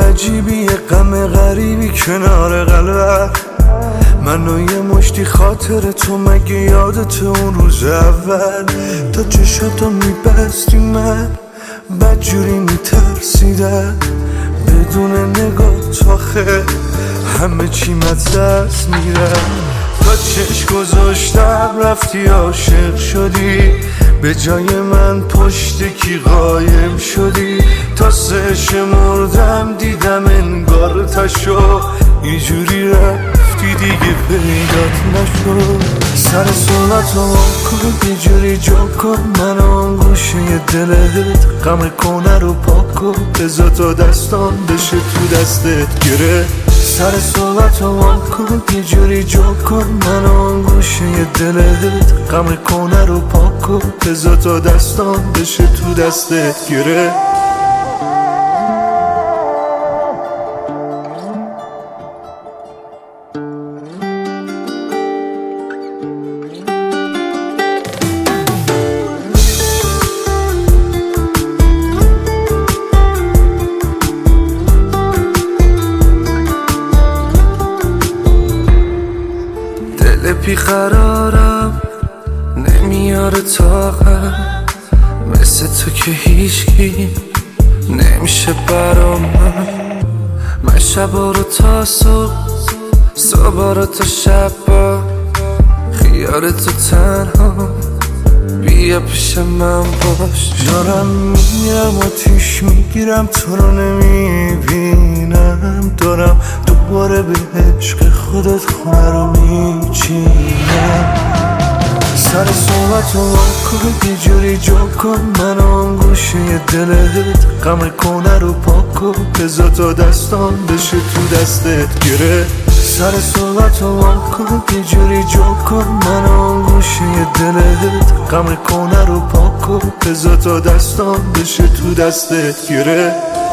عجیبی، یه غم غریبی کنار قلبم. من و یه مشتی خاطر تو، مگه یادت اون روز اول تا چشاتو میبستی من بدجوری میترسیدم. بدون نگاه آخه همه چی مدست میرم. تا چشم گذاشتم رفتی عاشق شدی، به جای من پشت کی قایم شدی. تا 3 شمردم دیدم انگار تشو اینجوری رفتی دیگه پیدات نشد. سر صورتو کن یه جوری جا کن، من آن گوشه دلت غم کنه رو پاک کن. بذار تا دستان بشه تو دستت گره. سر صحبتو کن یه جوری جا کن، من آن گوشه دلت غم کنه رو پاک کن. بذار تا دستان بشه تو دستت گره. بیقرارم نمیاره طاقت، مثل تو که هیچکی نمیشه برام. من شبا رو تا صبح، صبح رو تا شبا، خیال تو تنها بیا پیش من باش. دارم میرم آتیش میگیرم تو رو نمیبینم، دارم دوباره به عشق خودت خونه رو میچینم. سر صحبتو کن یه جوری جا کن، من آن گوشه دلت غم کنه رو پاک کن. بذار تا دستان بشه تو دستت گره. سر صحبتو کن یه جوری جا کن، من آن گوشه دلت غم کنه رو پاک کن. بذار تا دستان بشه تو دستت گره.